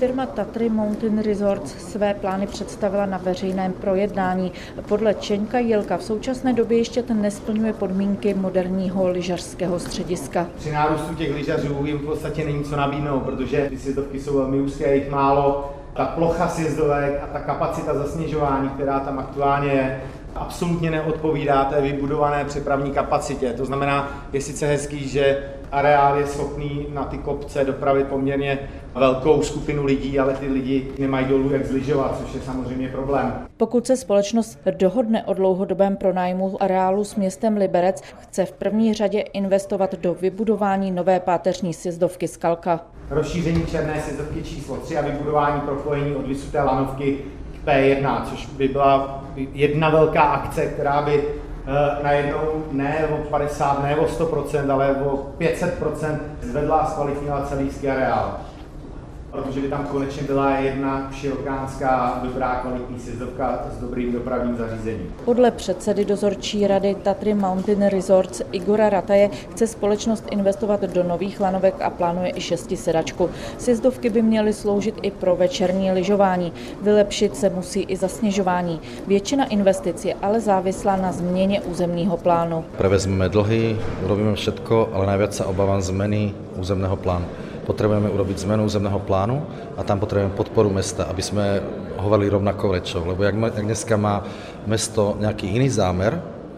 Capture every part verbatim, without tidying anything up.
Firma Tatry Mountain Resorts své plány představila na veřejném projednání. Podle Čeňka Jilka v současné době ještě ten nesplňuje podmínky moderního lyžařského střediska. Při nárůstu těch lyžařů jim v podstatě není co nabídnout, protože ty sjezdovky jsou velmi úzké, jich málo. Ta plocha sjezdovek a ta kapacita zasněžování, která tam aktuálně je, absolutně neodpovídá té vybudované přepravní kapacitě. To znamená, je sice hezký, že areál je schopný na ty kopce dopravit poměrně velkou skupinu lidí, ale ty lidi nemají dolů jak zlyžovat, což je samozřejmě problém. Pokud se společnost dohodne o dlouhodobém pronájmu areálu s městem Liberec, chce v první řadě investovat do vybudování nové páteřní sjezdovky Skalka. Rozšíření černé sjezdovky číslo tři a vybudování propojení od Vysuté lanovky k P jedna, což by byla jedna velká akce, která by e, najednou ne o padesát, ne o sto procent, ale o pět set procent zvedla a zkvalitnila celý ski areál. Protože by tam konečně byla jedna širokánská, dobrá, kvalitní sjezdovka s dobrým dopravním zařízením. Podle předsedy dozorčí rady Tatry Mountain Resorts Igora Rataje chce společnost investovat do nových lanovek a plánuje i šestisedačku. Sjezdovky by měly sloužit i pro večerní lyžování. Vylepšit se musí i zasněžování. Většina investic je ale závislá na změně územního plánu. Prevezmeme dlhy, urobíme všetko, ale najviac sa obávam zmeny územného plánu. Potrebujeme urobiť zmenu územného plánu a tam potrebujeme podporu mesta, aby sme hovorili rovnakou rečou. Lebo jak, jak dneska má mesto nejaký iný zámer,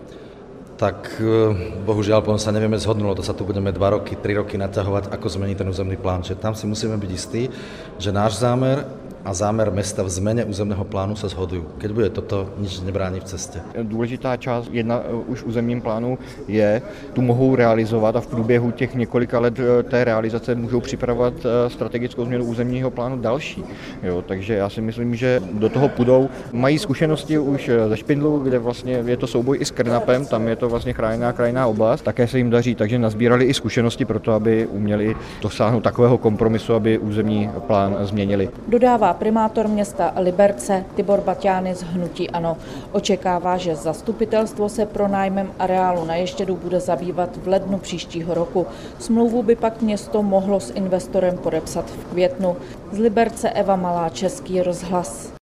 tak bohužiaľ potom sa nevieme zhodnúť, to sa tu budeme dva roky, tri roky naťahovať, ako zmeniť ten územný plán. Čiže tam si musíme byť istí, že náš zámer a zámer mesta v změně územného plánu se shodují. Keď bude toto, nič nebrání v cestě. Důležitá část jedna už v územním plánu je, tu mohou realizovat a v průběhu těch několika let té realizace můžou připravovat strategickou změnu územního plánu další. Jo, takže já si myslím, že do toho půjdou. Mají zkušenosti už ze Špindlu, kde vlastně je to souboj i s Krnapem, tam je to vlastně chráněná krajinná oblast, také se jim daří, takže nazbírali i zkušenosti pro to, aby uměli dosáhnout takového kompromisu, aby územní plán změnili. Dodává primátor města Liberce Tibor Baťány z hnutí ANO. Očekává, že zastupitelstvo se pronájmem areálu na Ještědu bude zabývat v lednu příštího roku. Smlouvu by pak město mohlo s investorem podepsat v květnu. Z Liberce Eva Malá, Český rozhlas.